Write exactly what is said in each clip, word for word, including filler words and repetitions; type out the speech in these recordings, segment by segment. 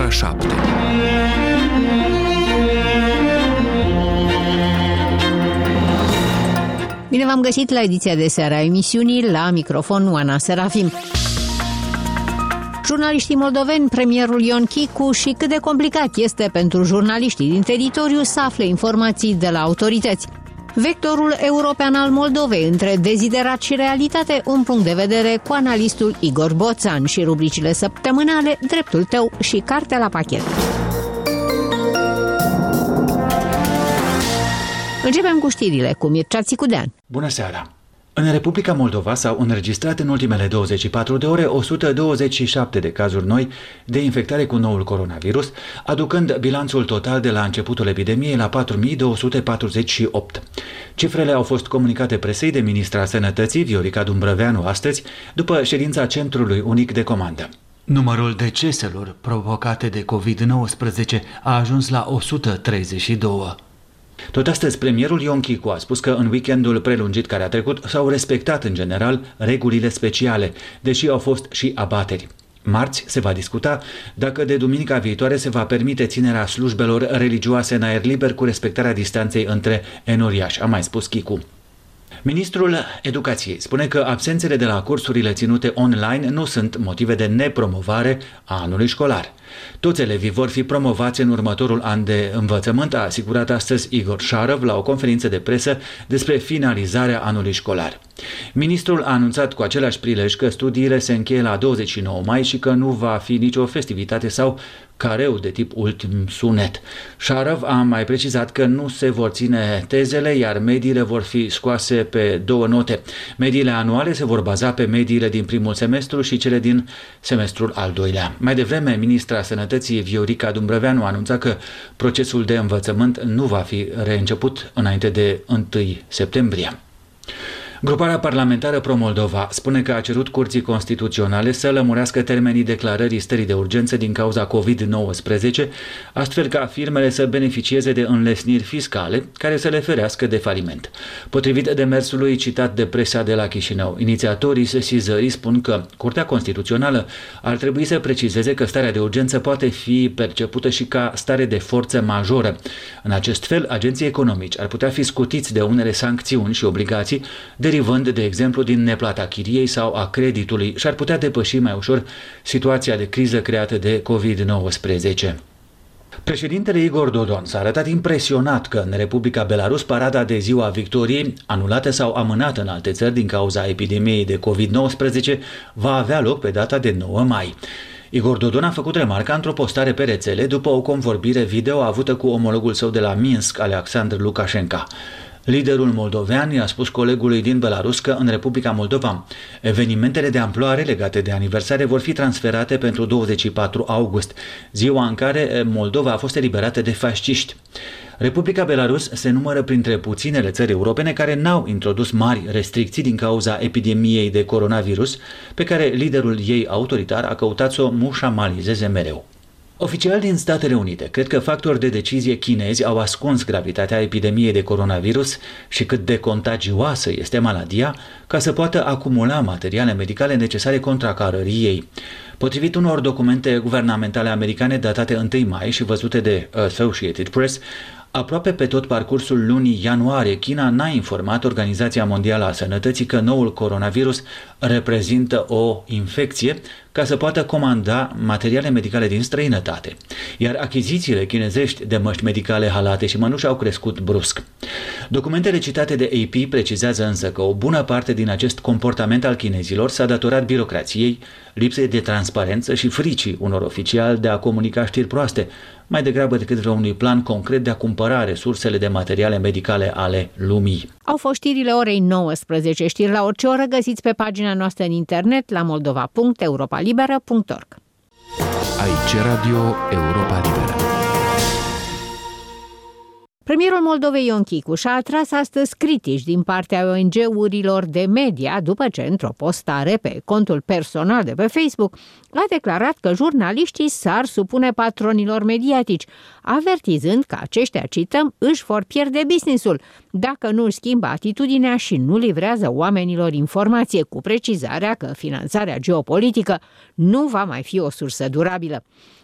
ora șapte. Bine v-am găsit la ediția de seară a emisiunii, la microfon Oana Serafim. Jurnaliștii moldoveni, premierul Ion Chicu și cât de complicat este pentru jurnaliștii din teritoriu să afle informații de la autorități. Vectorul european al Moldovei între deziderat și realitate, un punct de vedere cu analistul Igor Boțan și rubricile săptămânale Dreptul tău și Cartea la pachet. Începem cu știrile cu Mircea Țicudean. Bună seara! În Republica Moldova s-au înregistrat în ultimele douăzeci și patru de ore o sută douăzeci și șapte de cazuri noi de infectare cu noul coronavirus, aducând bilanțul total de la începutul epidemiei la patru mii două sute patruzeci și opt. Cifrele au fost comunicate presei de ministra Sănătății, Viorica Dumbrăveanu, astăzi, după ședința Centrului Unic de Comandă. Numărul deceselor provocate de covid nouăsprezece a ajuns la o sută treizeci și doi. Tot astăzi, premierul Ion Chicu a spus că în weekendul prelungit care a trecut s-au respectat în general regulile speciale, deși au fost și abateri. Marți se va discuta dacă de duminica viitoare se va permite ținerea slujbelor religioase în aer liber cu respectarea distanței între enoriași, a mai spus Chicu. Ministrul Educației spune că absențele de la cursurile ținute online nu sunt motive de nepromovare a anului școlar. Toți elevii vor fi promovați în următorul an de învățământ, a asigurat astăzi Igor Șarăv la o conferință de presă despre finalizarea anului școlar. Ministrul a anunțat cu același prilej că studiile se încheie la douăzeci și nouă mai și că nu va fi nicio festivitate sau careu de tip ultim sunet. Șarăv a mai precizat că nu se vor ține tezele, iar mediile vor fi scoase pe două note. Mediile anuale se vor baza pe mediile din primul semestru și cele din semestrul al doilea. Mai devreme, ministra Sănătății Viorica Dumbrăveanu a anunțat că procesul de învățământ nu va fi reînceput înainte de întâi septembrie. Gruparea parlamentară Pro-Moldova spune că a cerut Curții Constituționale să lămurească termenii declarării stării de urgență din cauza covid nouăsprezece, astfel ca firmele să beneficieze de înlesniri fiscale care să le ferească de faliment. Potrivit demersului citat de presa de la Chișinău, inițiatorii sesizării spun că Curtea Constituțională ar trebui să precizeze că starea de urgență poate fi percepută și ca stare de forță majoră. În acest fel, agenții economici ar putea fi scutiți de unele sancțiuni și obligații, derivând, de exemplu, din neplata chiriei sau a creditului, și ar putea depăși mai ușor situația de criză creată de covid nouăsprezece. Președintele Igor Dodon s-a arătat impresionat că în Republica Belarus parada de Ziua Victoriei, anulată sau amânată în alte țări din cauza epidemiei de covid nouăsprezece, va avea loc pe data de nouă mai. Igor Dodon a făcut remarca într-o postare pe rețele după o convorbire video avută cu omologul său de la Minsk, Alexandru Lukashenko. Liderul moldovean i-a spus colegului din Belarus că în Republica Moldova evenimentele de amploare legate de aniversare vor fi transferate pentru douăzeci și patru august, ziua în care Moldova a fost eliberată de fasciști. Republica Belarus se numără printre puținele țări europene care n-au introdus mari restricții din cauza epidemiei de coronavirus, pe care liderul ei autoritar a căutat să o mușamalizeze mereu. Oficiali din Statele Unite cred că factori de decizie chinezi au ascuns gravitatea epidemiei de coronavirus și cât de contagioasă este maladia ca să poată acumula materiale medicale necesare contracarării ei. Potrivit unor documente guvernamentale americane datate întâi mai și văzute de Associated Press, aproape pe tot parcursul lunii ianuarie, China n-a informat Organizația Mondială a Sănătății că noul coronavirus reprezintă o infecție ca să poată comanda materiale medicale din străinătate. Iar achizițiile chinezești de măști medicale, halate și mănuși au crescut brusc. Documentele citate de A P precizează însă că o bună parte din acest comportament al chinezilor s-a datorat birocrației, lipsei de transparență și fricii unor oficiali de a comunica știri proaste, mai degrabă decât vreunui plan concret de a cumpăra resursele de materiale medicale ale lumii. Au fost știrile orei nouăsprezece, știri la orice oră găsiți pe pagina noastră în internet la moldova punct europa liberă punct org. Aici Radio Europa Liberă. Premierul Moldovei Ion Chicu și-a atras astăzi critici din partea O N G-urilor de media după ce, într-o postare pe contul personal de pe Facebook, a declarat că jurnaliștii s-ar supune patronilor mediatici, avertizând că aceștia, cităm, își vor pierde business-ul dacă nu își schimbă atitudinea și nu livrează oamenilor informație, cu precizarea că finanțarea geopolitică nu va mai fi o sursă durabilă.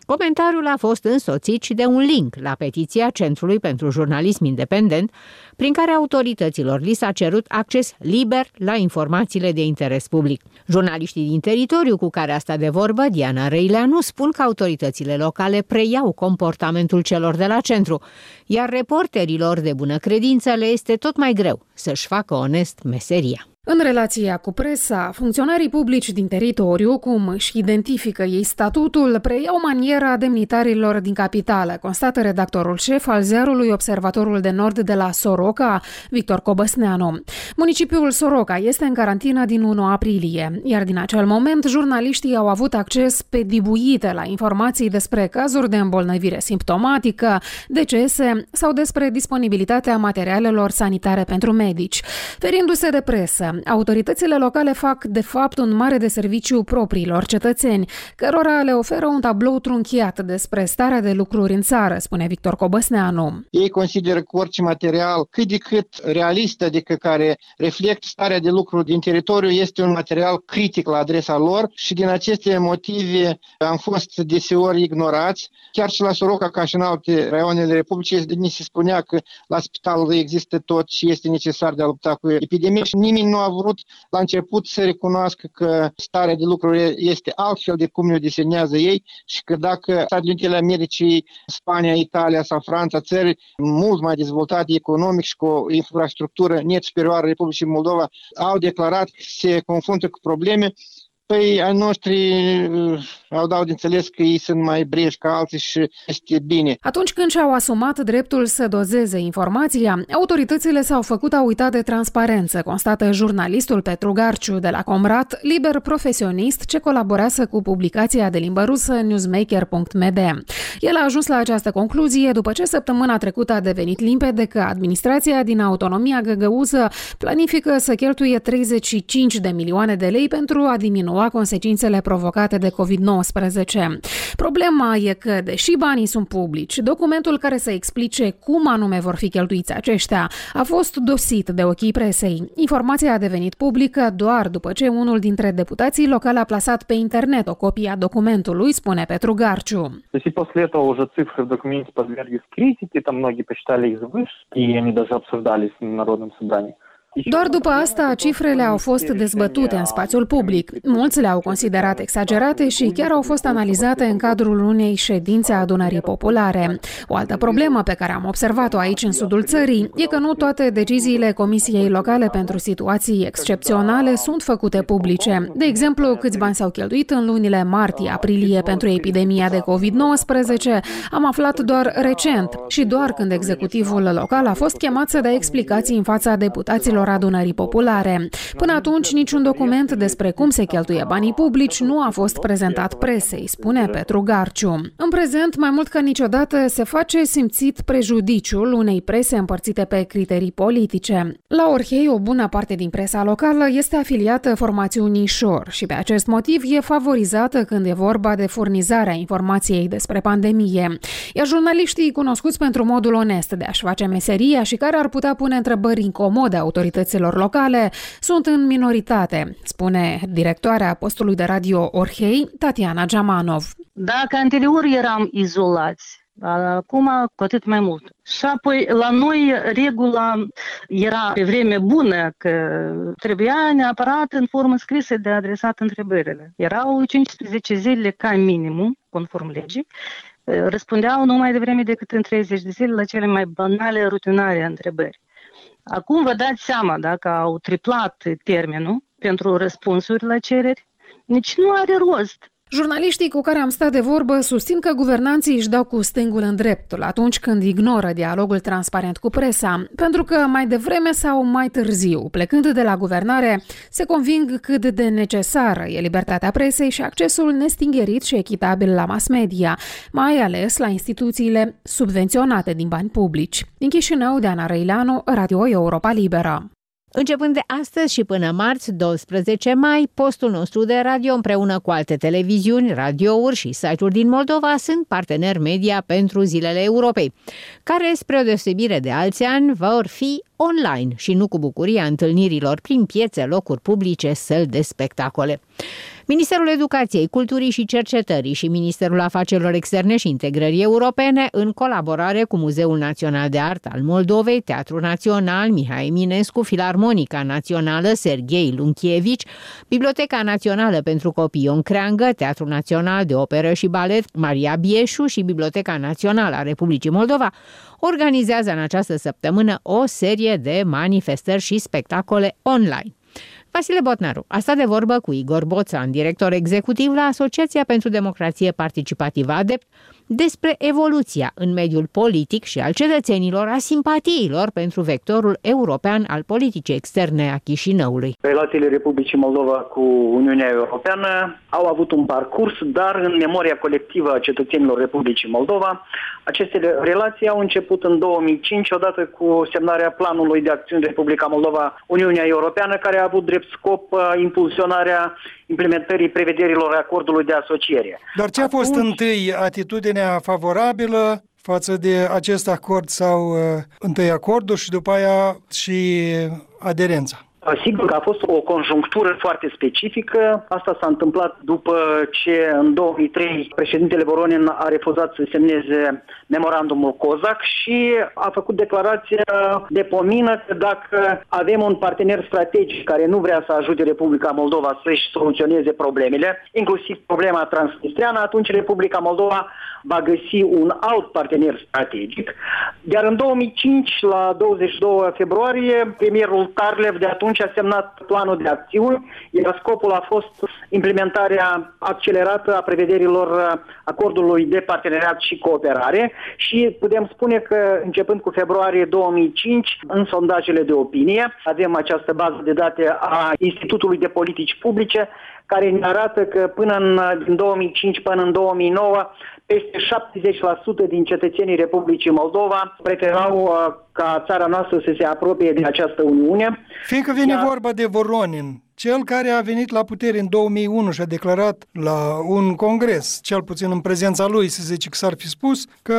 Comentariul a fost însoțit și de un link la petiția Centrului pentru Jurnalism Independent, prin care autorităților li s-a cerut acces liber la informațiile de interes public. Jurnaliștii din teritoriu cu care a stat de vorbă, Diana Răileanu, spun că autoritățile locale preiau comportamentul celor de la centru, iar reporterilor de bună credință le este tot mai greu să-și facă onest meseria. În relația cu presa, funcționarii publici din teritoriu, cum își identifică ei statutul, preiau maniera demnitarilor din capitală, constată redactorul șef al ziarului Observatorul de Nord de la Soroca, Victor Cobăsneanu. Municipiul Soroca este în carantină din unu aprilie, iar din acel moment jurnaliștii au avut acces pe dibuite la informații despre cazuri de îmbolnăvire simptomatică, decese sau despre disponibilitatea materialelor sanitare pentru medici. Ferindu-se de presă, autoritățile locale fac, de fapt, un mare deserviciu propriilor cetățeni, cărora le oferă un tablou trunchiat despre starea de lucruri în țară, spune Victor Cobăsneanu. Ei consideră că orice material cât de cât realist, adică care reflectă starea de lucruri din teritoriu, este un material critic la adresa lor și din aceste motive am fost deseori ignorați. Chiar și la Soroca, ca și în alte raioanele Republicii, ni se spunea că la spital există tot și este necesar de a lupta cu epidemia și nimeni nu a vrut la început să recunoască că starea de lucruri este altfel de cum ne desenează ei și că dacă Statele Unite ale Americii, Spania, Italia sau Franța, țări mult mai dezvoltate economic și cu o infrastructură net superioară Republicii Moldova, au declarat că se confruntă cu probleme, păi ai noștri uh, au dau de înțeles că ei sunt mai breji ca alții și este bine. Atunci când și-au asumat dreptul să dozeze informația, autoritățile s-au făcut a uita de transparență, constată jurnalistul Petru Garciu de la Comrat, liber profesionist ce colaborează cu publicația de limbă rusă newsmaker punct m d. El a ajuns la această concluzie după ce săptămâna trecută a devenit limpede că administrația din autonomia găgăuză planifică să cheltuie treizeci și cinci de milioane de lei pentru a diminua consecințele provocate de covid nouăsprezece. Problema e că, deși banii sunt publici, documentul care să explice cum anume vor fi cheltuiți aceștia a fost dosit de ochii presei. Informația a devenit publică doar după ce unul dintre deputații locali a plasat pe internet o copie a documentului, spune Petru Garciu. И после этого уже цифры в документе подверглись критике, там многие посчитали их выше, и они даже обсуждались на народном собрании. Doar după asta, cifrele au fost dezbătute în spațiul public. Mulți le-au considerat exagerate și chiar au fost analizate în cadrul unei ședințe a adunării populare. O altă problemă pe care am observat-o aici în sudul țării e că nu toate deciziile Comisiei Locale pentru Situații Excepționale sunt făcute publice. De exemplu, câți bani s-au cheltuit în lunile martie-aprilie pentru epidemia de covid nouăsprezece am aflat doar recent și doar când executivul local a fost chemat să dea explicații în fața deputaților adunării populare. Până atunci, niciun document despre cum se cheltuie banii publici nu a fost prezentat presei, spune Petru Garciu. În prezent, mai mult ca niciodată, se face simțit prejudiciul unei prese împărțite pe criterii politice. La Orhei, o bună parte din presa locală este afiliată formațiunii Șor și pe acest motiv e favorizată când e vorba de furnizarea informației despre pandemie. Iar jurnaliștii cunoscuți pentru modul onest de a-și face meseria și care ar putea pune întrebări incomode autorităților locale sunt în minoritate, spune directoarea postului de radio Orhei, Tatiana Giamanov. Dacă anterior eram izolați, acum cu atât mai mult. Și apoi la noi regula era pe vreme bună că trebuia neapărat în formă scrisă de adresat întrebările. Erau cincisprezece zile ca minimum, conform legii, răspundeau numai de vreme decât în treizeci de zile la cele mai banale, rutinare întrebări. Acum vă dați seama dacă au triplat termenul pentru răspunsuri la cereri, nici nu are rost. Jurnaliștii cu care am stat de vorbă susțin că guvernanții își dau cu stângul în dreptul atunci când ignoră dialogul transparent cu presa, pentru că mai devreme sau mai târziu, plecând de la guvernare, se conving cât de necesară e libertatea presei și accesul nestingerit și echitabil la mass media, mai ales la instituțiile subvenționate din bani publici. Din Chișinău, Diana Răileanu, Radio Europa Liberă. Începând de astăzi și până marți, doisprezece mai, postul nostru de radio împreună cu alte televiziuni, radiouri și site-uri din Moldova sunt parteneri media pentru Zilele Europei, care, spre o deosebire de alți ani, vor fi online și nu cu bucuria întâlnirilor prin piețe, locuri publice, săli de spectacole. Ministerul Educației, Culturii și Cercetării și Ministerul Afacerilor Externe și Integrării Europene, în colaborare cu Muzeul Național de Artă al Moldovei, Teatrul Național Mihai Eminescu, Filarmonica Națională Serghei Lunchievici, Biblioteca Națională pentru Copii Ion Creangă, Teatrul Național de Operă și Balet Maria Bieșu și Biblioteca Națională a Republicii Moldova organizează în această săptămână o serie de manifestări și spectacole online. Vasile Botnaru a stat de vorbă cu Igor Boțan, director executiv la Asociația pentru Democrație Participativă ADEPT, despre evoluția în mediul politic și al cetățenilor a simpatiilor pentru vectorul european al politicii externe a Chișinăului. Relațiile Republicii Moldova cu Uniunea Europeană au avut un parcurs, dar în memoria colectivă a cetățenilor Republicii Moldova, aceste relații au început în două mii cinci, odată cu semnarea planului de acțiuni Republica Moldova Uniunea Europeană, care a avut drept scop impulsionarea implementării prevederilor acordului de asociere. Dar ce a fost Atunci... întâi, atitudinea favorabilă față de acest acord sau uh, întâi acordul și după aia și aderența? Sigur că a fost o conjunctură foarte specifică. Asta s-a întâmplat după ce în două mii trei președintele Voronin a refuzat să semneze memorandumul COSAC și a făcut declarația de pomină că dacă avem un partener strategic care nu vrea să ajute Republica Moldova să-și soluționeze problemele, inclusiv problema transnistreană, atunci Republica Moldova va găsi un alt partener strategic. Iar în două mii cinci, la douăzeci și doi februarie, premierul Tarlev de atunci a semnat planul de acțiuni, iar scopul a fost implementarea accelerată a prevederilor acordului de parteneriat și cooperare și putem spune că începând cu februarie două mii cinci, în sondajele de opinie, avem această bază de date a Institutului de Politici Publice, care ne arată că până în din două mii cinci până în două mii nouă, peste șaptezeci la sută din cetățenii Republicii Moldova preferau uh, ca țara noastră să se apropie de această Uniune. Fiindcă vine Iar... vorba de Voronin, cel care a venit la putere în două mii unu și a declarat la un congres, cel puțin în prezența lui, să zice că s-ar fi spus, că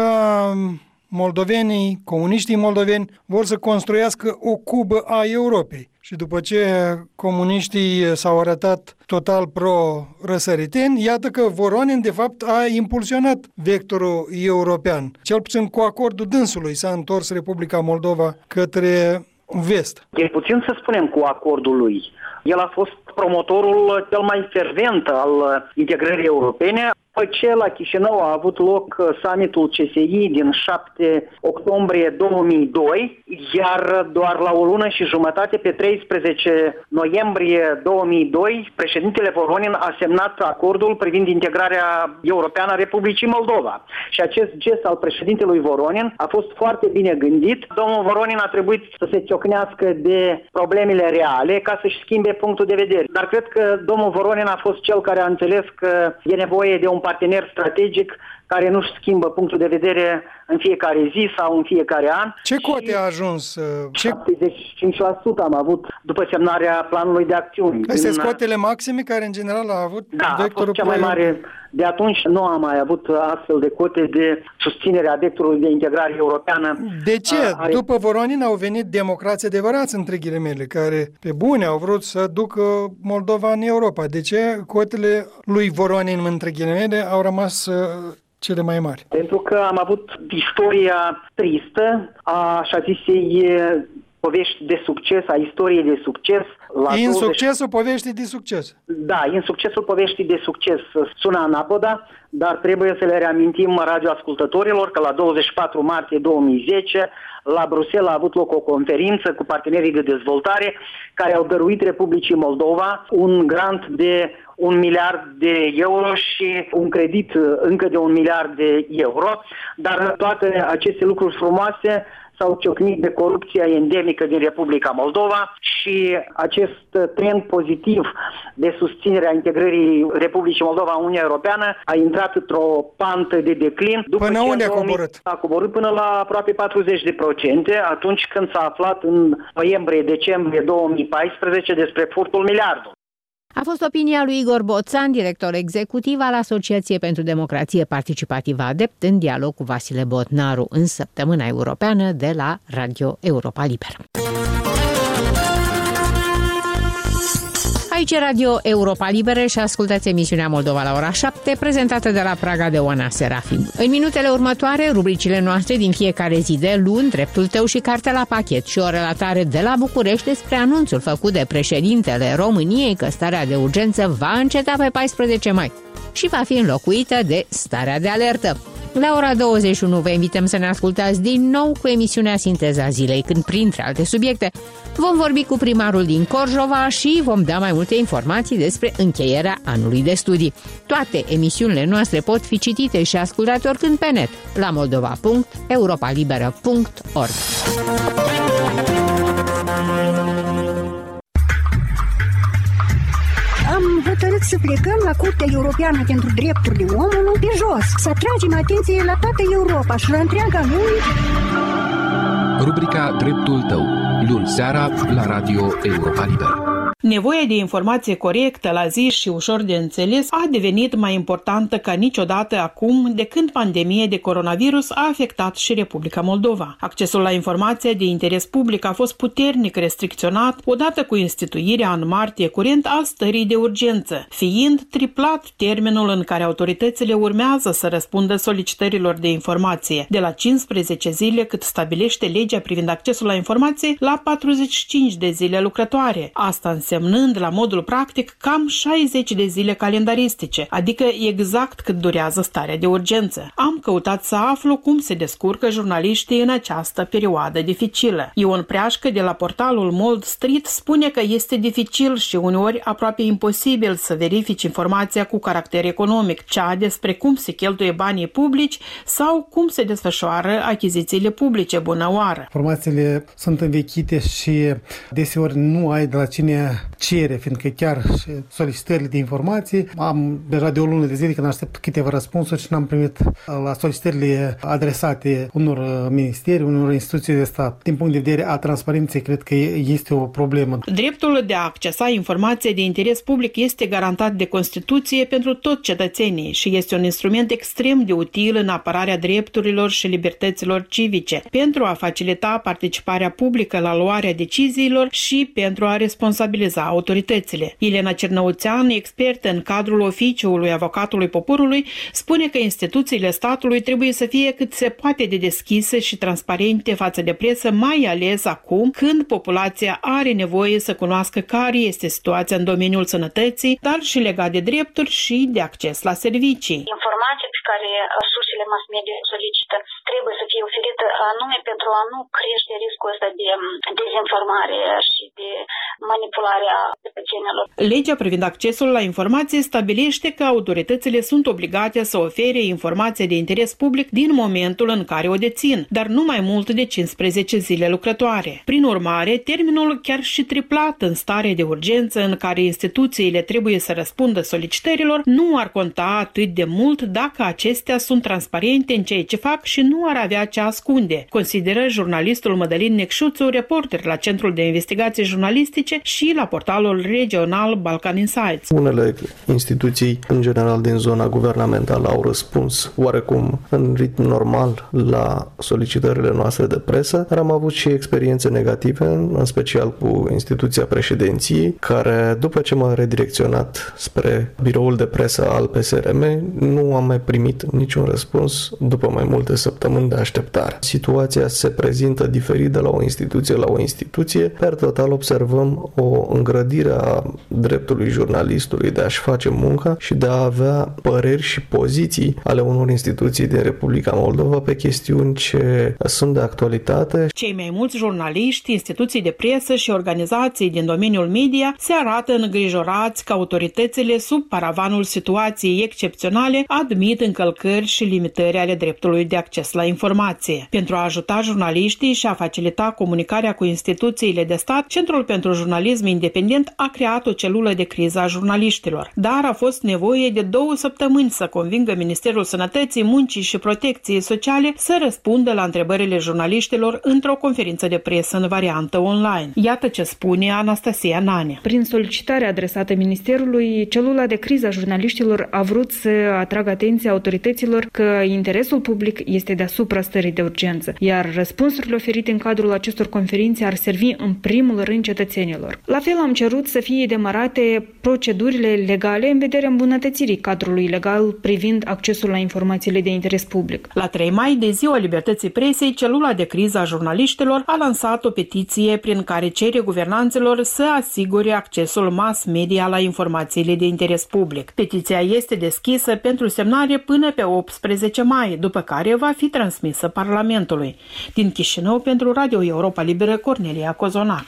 moldovenii, comuniștii moldoveni, vor să construiască o cubă a Europei. Și după ce comuniștii s-au arătat total pro-răsăriteni, iată că Voronin, de fapt, a impulsionat vectorul european. Cel puțin cu acordul dânsului s-a întors Republica Moldova către vest. E puțin să spunem cu acordul lui. El a fost promotorul cel mai fervent al integrării europene. După ce la Chișinău a avut loc summitul C S I din șapte octombrie două mii doi, iar doar la o lună și jumătate, pe treisprezece noiembrie două mii doi, președintele Voronin a semnat acordul privind integrarea europeană a Republicii Moldova. Și acest gest al președintelui Voronin a fost foarte bine gândit. Domnul Voronin a trebuit să se ciocnească de problemele reale ca să-și schimbe punctul de vedere. Dar cred că domnul Voronin a fost cel care a înțeles că e nevoie de un partener strategic care nu-și schimbă punctul de vedere în fiecare zi sau în fiecare an. Ce cote a ajuns? Ce... șaptezeci și cinci la sută am avut după semnarea planului de acțiuni. Astea sunt cotele maxime care în general a avut da, vectorul? Da, a fost cea mai mare. De atunci nu am mai avut astfel de cote de susținere a vectorului de integrare europeană. De ce? Are... După Voronin au venit democrații adevărați, între ghilimele, care pe bune au vrut să ducă Moldova în Europa. De ce cotele lui Voronin, între ghilimele, au rămas cele mai mari? Pentru că am avut istoria tristă a așa zisei povești de succes, a istoriei de succes. La Insuccesul douăzeci... poveștii de succes. Da, insuccesul poveștii de succes sună anapoda, dar trebuie să le reamintim radioascultătorilor că la douăzeci și patru martie două mii zece la Bruxelles a avut loc o conferință cu partenerii de dezvoltare care au dăruit Republicii Moldova un grant de un miliard de euro și un credit încă de un miliard de euro, dar toate aceste lucruri frumoase s-au ciocnit de corupția endemică din Republica Moldova și acest trend pozitiv de susținere a integrării Republicii Moldova în Uniunea Europeană a intrat într-o pantă de declin. După până ce unde a coborât? A coborât până la aproape patruzeci de procente atunci când s-a aflat în noiembrie-decembrie două mii paisprezece despre furtul miliardului. A fost opinia lui Igor Boțan, director executiv al Asociației pentru Democrație Participativă ADEPT, în dialog cu Vasile Botnaru în Săptămâna Europeană de la Radio Europa Liberă. Aici Aici Radio Europa Liberă și ascultați emisiunea Moldova la ora șapte, prezentată de la Praga de Oana Serafim. În minutele următoare, rubricile noastre din fiecare zi de luni, Dreptul tău și Cartea la pachet și o relatare de la București despre anunțul făcut de președintele României că starea de urgență va înceta pe paisprezece mai și va fi înlocuită de starea de alertă. La ora douăzeci și unu vă invităm să ne ascultați din nou cu emisiunea Sinteza Zilei, când, printre alte subiecte, vom vorbi cu primarul din Corjova și vom da mai multe informații despre încheierea anului de studii. Toate emisiunile noastre pot fi citite și ascultate oricând pe net la moldova punct europalibera punct org. Am hotărât să plecăm la Curtea Europeană pentru Drepturile Omului pe jos, să atragem atenție la toată Europa și la întreaga lume. Rubrica Dreptul tău, luni seara la Radio Europa Liberă. Nevoia de informație corectă la zi și ușor de înțeles a devenit mai importantă ca niciodată acum de când pandemia de coronavirus a afectat și Republica Moldova. Accesul la informația de interes public a fost puternic restricționat odată cu instituirea în martie curent a stării de urgență, fiind triplat termenul în care autoritățile urmează să răspundă solicitărilor de informație, de la cincisprezece zile cât stabilește legea privind accesul la informație la patruzeci și cinci de zile lucrătoare. Asta înseamnă semnând la modul practic cam șaizeci de zile calendaristice, adică exact cât durează starea de urgență. Am căutat să aflu cum se descurcă jurnaliștii în această perioadă dificilă. Ion Preașcă de la portalul Mold Street spune că este dificil și uneori aproape imposibil să verifici informația cu caracter economic, cea despre cum se cheltuie banii publici sau cum se desfășoară achizițiile publice, bună oară. Informațiile sunt învechite și deseori nu ai de la cine cere, fiindcă chiar și solicitările de informații, am deja de o lună de zile când aștept câteva răspunsuri și n-am primit la solicitările adresate unor ministeri, unor instituții de stat. Din punct de vedere a transparenței, cred că este o problemă. Dreptul de a accesa informația de interes public este garantat de Constituție pentru toți cetățenii și este un instrument extrem de util în apărarea drepturilor și libertăților civice, pentru a facilita participarea publică la luarea deciziilor și pentru a responsabiliza autoritățile. Elena Cernăuțean, expertă în cadrul oficiului Avocatului Poporului, spune că instituțiile statului trebuie să fie cât se poate de deschise și transparente față de presă, mai ales acum când populația are nevoie să cunoască care este situația în domeniul sănătății, dar și legat de drepturi și de acces la servicii. Informația pe care sursele mass media solicită trebuie să fie oferită anume pentru a nu crește riscul ăsta de dezinformare și de manipulare a cetățenilor. Legea privind accesul la informație stabilește că autoritățile sunt obligate să ofere informație de interes public din momentul în care o dețin, dar nu mai mult de cincisprezece zile lucrătoare. Prin urmare, termenul chiar și triplat în stare de urgență în care instituțiile trebuie să răspundă solicitărilor nu ar conta atât de mult dacă acestea sunt transparente în ceea ce fac și nu ar avea ce ascunde, consideră jurnalistul Mădălin Necșuțu, reporter la Centrul de Investigații Jurnalistice și la portalul regional Balkan Insights. Unele instituții, în general din zona guvernamentală, au răspuns oarecum în ritm normal la solicitările noastre de presă, dar am avut și experiențe negative, în special cu instituția președinției, care, după ce m-a redirecționat spre biroul de presă al P S R M, nu am mai primit niciun răspuns după mai multe săptămâni de așteptare. Situația se prezintă diferit de la o instituție la o instituție. Per total observăm o îngrădire a dreptului jurnalistului de a-și face munca și de a avea păreri și poziții ale unor instituții din Republica Moldova pe chestiuni ce sunt de actualitate. Cei mai mulți jurnaliști, instituții de presă și organizații din domeniul media se arată îngrijorați că autoritățile, sub paravanul situației excepționale, admit încălcări și limitări ale dreptului de acces la informație. Pentru a ajuta jurnaliștii și a facilita comunicarea cu instituțiile de stat, Centrul pentru Jurnalism Independent a creat o celulă de criză a jurnaliștilor. Dar a fost nevoie de două săptămâni să convingă Ministerul Sănătății, Muncii și Protecției Sociale să răspundă la întrebările jurnaliștilor într-o conferință de presă în variantă online. Iată ce spune Anastasia Nane. Prin solicitarea adresată Ministerului, celula de criză a jurnaliștilor a vrut să atragă atenția autorităților că interesul public este deasupra stării de urgență, iar răspunsurile oferite în cadrul acestor conferințe ar servi în primul rând cetățenilor. La fel am cerut să fie demarate procedurile legale în vederea îmbunătățirii cadrului legal privind accesul la informațiile de interes public. La trei mai, de Ziua Libertății Presei, celula de criză a jurnaliștilor a lansat o petiție prin care cere guvernanților să asigure accesul mass media la informațiile de interes public. Petiția este deschisă pentru semnare până pe optsprezece mai, după care va fi transmisă Parlamentului. Din Chișinău, pentru Radio Europa Liberă, Cornelia Cozonac.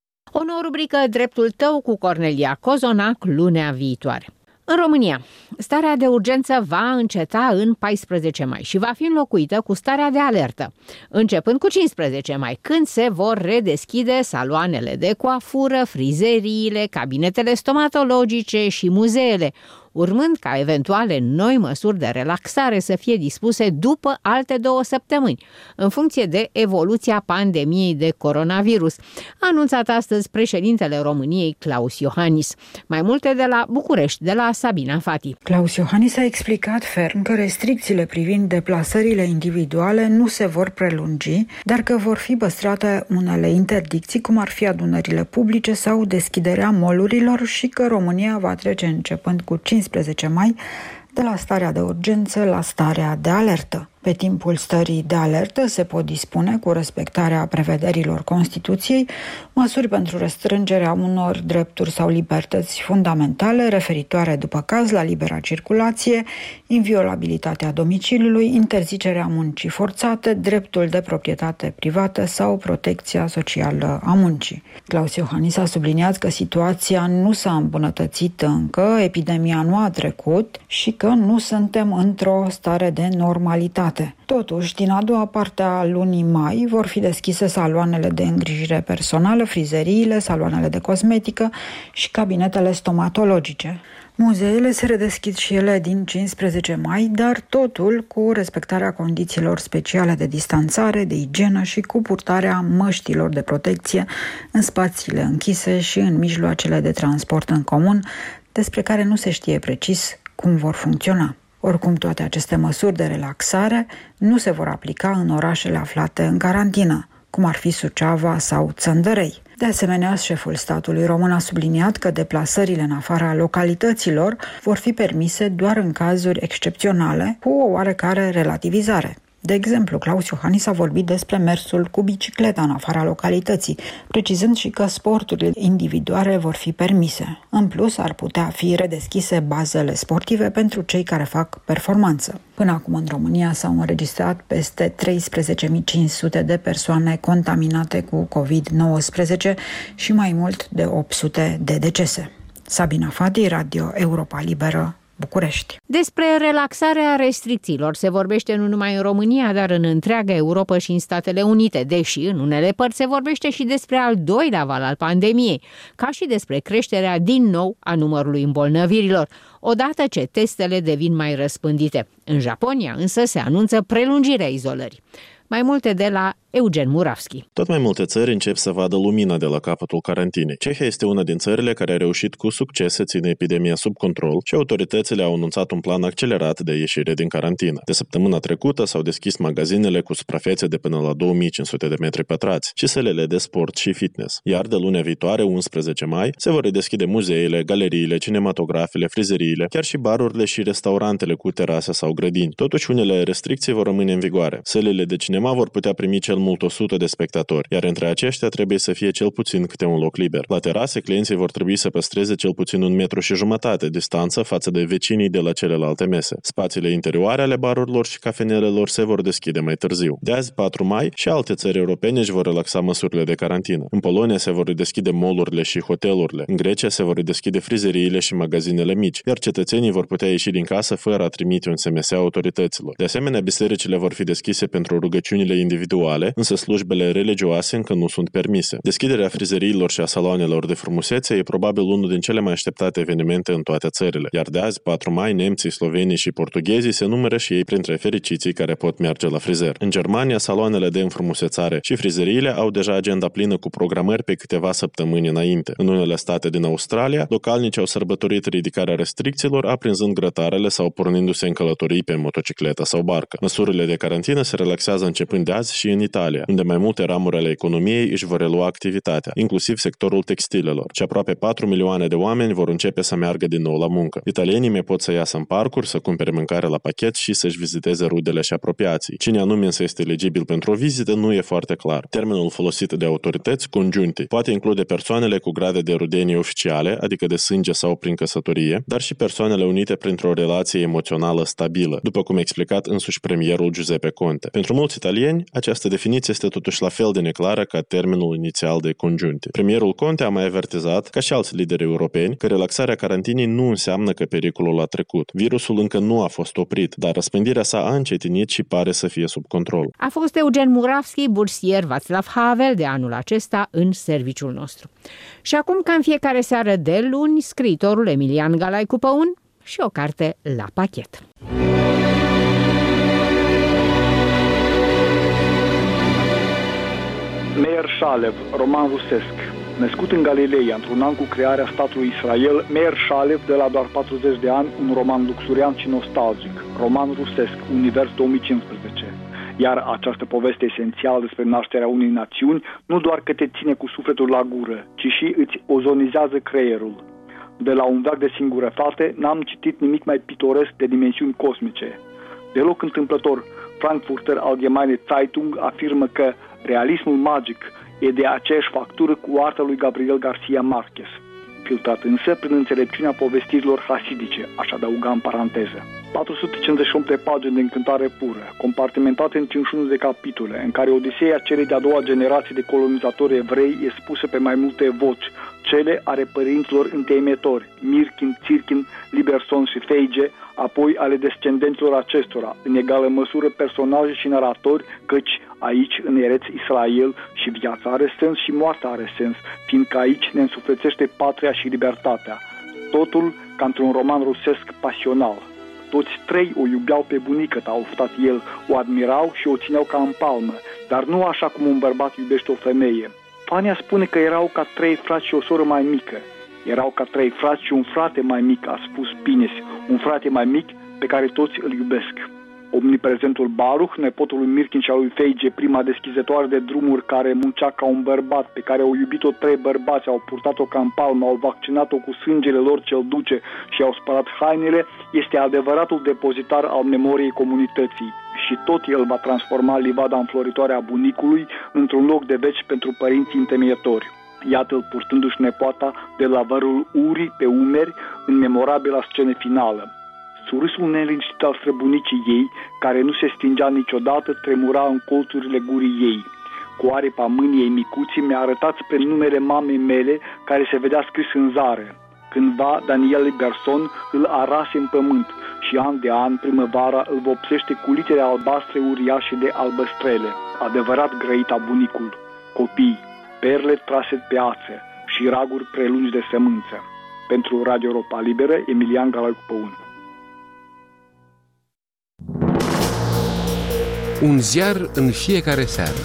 O nouă rubrică Dreptul tău cu Cornelia Cozonac lunea viitoare. În România, starea de urgență va înceta în paisprezece mai și va fi înlocuită cu starea de alertă, începând cu cincisprezece mai, când se vor redeschide saloanele de coafură, frizeriile, cabinetele stomatologice și muzeele, urmând ca eventuale noi măsuri de relaxare să fie dispuse după alte două săptămâni, în funcție de evoluția pandemiei de coronavirus, a anunțat astăzi președintele României, Klaus Iohannis. Mai multe de la București, de la Sabina Fati. Klaus Iohannis a explicat ferm că restricțiile privind deplasările individuale nu se vor prelungi, dar că vor fi păstrate unele interdicții, cum ar fi adunările publice sau deschiderea mall-urilor, și că România va trece începând cu cincisprezece mai de la starea de urgență la starea de alertă. Pe timpul stării de alertă se pot dispune, cu respectarea prevederilor Constituției, măsuri pentru restrângerea unor drepturi sau libertăți fundamentale referitoare după caz la libera circulație, inviolabilitatea domiciliului, interzicerea muncii forțate, dreptul de proprietate privată sau protecția socială a muncii. Klaus Iohannis a subliniat că situația nu s-a îmbunătățit încă, epidemia nu a trecut și că nu suntem într-o stare de normalitate. Totuși, din a doua parte a lunii mai vor fi deschise saloanele de îngrijire personală, frizeriile, saloanele de cosmetică și cabinetele stomatologice. Muzeele se redeschid și ele din cincisprezece mai, dar totul cu respectarea condițiilor speciale de distanțare, de igienă și cu purtarea măștilor de protecție în spațiile închise și în mijloacele de transport în comun, despre care nu se știe precis cum vor funcționa. Oricum, toate aceste măsuri de relaxare nu se vor aplica în orașele aflate în carantină, cum ar fi Suceava sau Țăndărei. De asemenea, șeful statului român a subliniat că deplasările în afara localităților vor fi permise doar în cazuri excepționale, cu o oarecare relativizare. De exemplu, Klaus Iohannis a vorbit despre mersul cu bicicleta în afara localității, precizând și că sporturile individuale vor fi permise. În plus, ar putea fi redeschise bazele sportive pentru cei care fac performanță. Până acum în România s-au înregistrat peste treisprezece mii cinci sute de persoane contaminate cu covid nouăsprezece și mai mult de opt sute de decese. Sabina Fati, Radio Europa Liberă, București. Despre relaxarea restricțiilor se vorbește nu numai în România, dar în întreaga Europa și în Statele Unite, deși în unele părți se vorbește și despre al doilea val al pandemiei, ca și despre creșterea din nou a numărului îmbolnăvirilor, odată ce testele devin mai răspândite. În Japonia însă se anunță prelungirea izolării. Mai multe de la Eugen Muravski. Tot mai multe țări încep să vadă lumina de la capătul carantinei. Cehia este una din țările care a reușit cu succes să țină epidemia sub control și autoritățile au anunțat un plan accelerat de ieșire din carantină. De săptămâna trecută s-au deschis magazinele cu suprafețe de până la două mii cinci sute de metri pătrați și sălile de sport și fitness. Iar de lunea viitoare, unsprezece mai, se vor redeschide muzeele, galeriile, cinematografele, frizeriile, chiar și barurile și restaurantele cu terase sau grădini. Totuși, unele restricții vor rămâne în vigoare. Sălile de cinema vor putea primi cel mult o sută de spectatori, iar între aceștia trebuie să fie cel puțin câte un loc liber. La terase, clienții vor trebui să păstreze cel puțin un metru și jumătate distanță față de vecinii de la celelalte mese. Spațiile interioare ale barurilor și cafenelelor se vor deschide mai târziu. De azi, patru mai, și alte țări europene își vor relaxa măsurile de carantină. În Polonia se vor redeschide mall-urile și hotelurile. În Grecia se vor redeschide frizeriile și magazinele mici, iar cetățenii vor putea ieși din casă fără a trimite un S M S autorităților. De asemenea, bisericile vor fi deschise pentru rugăciunile individuale, civile, însă slujbele religioase încă nu sunt permise. Deschiderea frizeriilor și a saloanelor de frumusețe e probabil unul din cele mai așteptate evenimente în toate țările, iar de azi, patru mai, nemții, slovenii și portughezii se numără și ei printre fericiții care pot merge la frizer. În Germania, saloanele de înfrumusețare și frizeriile au deja agenda plină cu programări pe câteva săptămâni înainte. În unele state din Australia, localnicii au sărbătorit ridicarea restricțiilor, aprinzând grătarele sau pornindu-se în călătorii pe motocicletă sau barcă. Măsurile de carantină se relaxează începând de azi și în Italia, unde mai multe ramuri ale economiei își vor relua activitatea, inclusiv sectorul textilelor, și aproape patru milioane de oameni vor începe să meargă din nou la muncă. Italienii mai pot să iasă în parcuri, să cumpere mâncare la pachet și să-și viziteze rudele și apropiații. Cine anume însă este eligibil pentru o vizită nu e foarte clar. Termenul folosit de autorități, congiunti, poate include persoanele cu grade de rudenie oficiale, adică de sânge sau prin căsătorie, dar și persoanele unite printr-o relație emoțională stabilă, după cum a explicat însuși premierul Giuseppe Conte. Pentru mulți italieni, această definiție este totuși la fel de neclară ca termenul inițial de congiunti. Premierul Conte a mai avertizat, ca și alți lideri europeni, că relaxarea carantinei nu înseamnă că pericolul a trecut. Virusul încă nu a fost oprit, dar răspândirea sa a încetinit și pare să fie sub control. A fost Eugen Muravski, bursier Václav Havel de anul acesta în serviciul nostru. Și acum, ca în fiecare seară de luni, scriitorul Emilian Galai cu Păun și o carte la pachet. Meir Shalev, roman rusesc. Născut în Galileea, într-un an cu crearea statului Israel, Meir Shalev, de la doar patruzeci de ani, un roman luxuriant și nostalgic. Roman rusesc, Univers două mii cincisprezece. Iar această poveste esențială despre nașterea unei națiuni nu doar că te ține cu sufletul la gură, ci și îți ozonizează creierul. De la un veac de singurătate n-am citit nimic mai pitoresc de dimensiuni cosmice. Deloc întâmplător, Frankfurter Allgemeine Zeitung afirmă că realismul magic e de aceeași factură cu arta lui Gabriel Garcia Marquez, filtrat însă prin înțelepciunea povestirilor hasidice, aș adăuga în paranteză. patru sute cincizeci și opt de pagini de încântare pură, compartimentate în cincizeci și unu de capitole, în care Odiseea celei de-a doua generații de colonizatori evrei e spusă pe mai multe voci, cele ale părinților întemetori, Mirkin, Țirkin, Liberson și Feige, apoi ale descendenților acestora, în egală măsură personaje și naratori, căci aici, în Eretz Israel, și viața are sens și moartea are sens, fiindcă aici ne însuflețește patria și libertatea. Totul ca într-un roman rusesc pasional. Toți trei o iubeau pe bunică, a oftat el, o admirau și o țineau ca în palmă, dar nu așa cum un bărbat iubește o femeie. Fania spune că erau ca trei frați și o soră mai mică. Erau ca trei frați și un frate mai mic, a spus Pines, un frate mai mic pe care toți îl iubesc. Omniprezentul Baruch, nepotul lui Mirkin și al lui Feige, prima deschizătoare de drumuri care muncea ca un bărbat, pe care au iubit-o trei bărbați, au purtat-o ca în palmă, au vaccinat-o cu sângele lor cel duce și au spălat hainele, este adevăratul depozitar al memoriei comunității. Și tot el va transforma livada înfloritoare a bunicului într-un loc de veci pentru părinții întemeietori. Iată-l purtându-și nepoata de la vărul Uri pe umeri în memorabila scenă finală. Surâsul neliniștit al străbunicii ei, care nu se stingea niciodată, tremura în colțurile gurii ei. Cu aripa mâinii ei micuții mi-a arătat spre numele mamei mele, care se vedea scris în zară. Cândva Daniel Garson îl arase în pământ și an de an primăvara îl vopsește cu litere albastre uriașe de albăstrele. Adevărat grăita bunicul. Copii, perle trase pe ață și raguri prelungi de sămânță. Pentru Radio Europa Liberă, Emilian Galai cu Păun. Un ziar în fiecare seară.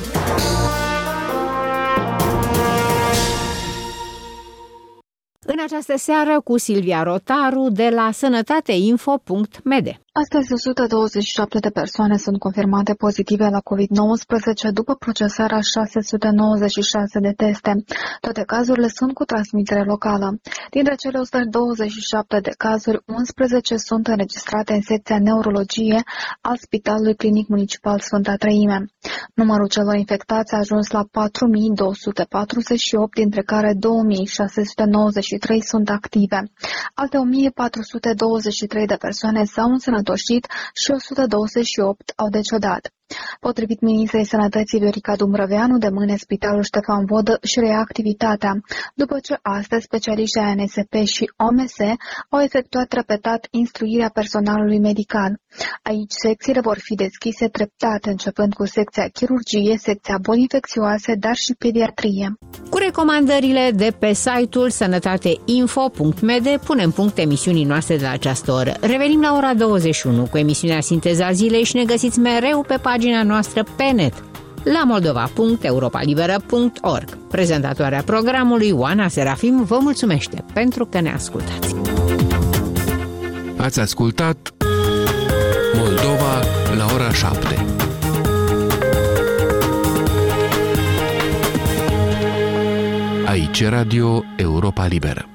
În această seară cu Silvia Rotaru de la sănătateinfo punct m d. Astăzi, o sută douăzeci și șapte de persoane sunt confirmate pozitive la covid nouăsprezece după procesarea șase sute nouăzeci și șase de teste. Toate cazurile sunt cu transmitere locală. Dintre cele o sută douăzeci și șapte de cazuri, unsprezece sunt înregistrate în secția neurologie al Spitalului Clinic Municipal Sfânta Treime. Numărul celor infectați a ajuns la patru mii două sute patruzeci și opt, dintre care două mii șase sute nouăzeci și trei sunt active. Alte o mie patru sute douăzeci și trei de persoane s-au însănătoșit și o sută douăzeci și opt au decedat. Potrivit ministrei Sănătății Viorica Dumbrăveanu, de mâine Spitalul Ștefan Vodă își reia activitatea, după ce astăzi specialiștii A N S P și O M S au efectuat repetat instruirea personalului medical. Aici secțiile vor fi deschise treptat, începând cu secția chirurgie, secția boli infecțioase, dar și pediatrie. Cu recomandările de pe site-ul sănătateinfo punct m d punem punct emisiunii noastre de la această oră. Revenim la ora douăzeci și unu cu emisiunea Sinteza Zilei și ne găsiți mereu pe pagina noastră pe net la moldova punct europa liberă punct org. Prezentatoarea programului, Oana Serafim, vă mulțumește pentru că ne ascultați. Ați ascultat Moldova la ora șapte. Aici Radio Europa Liberă.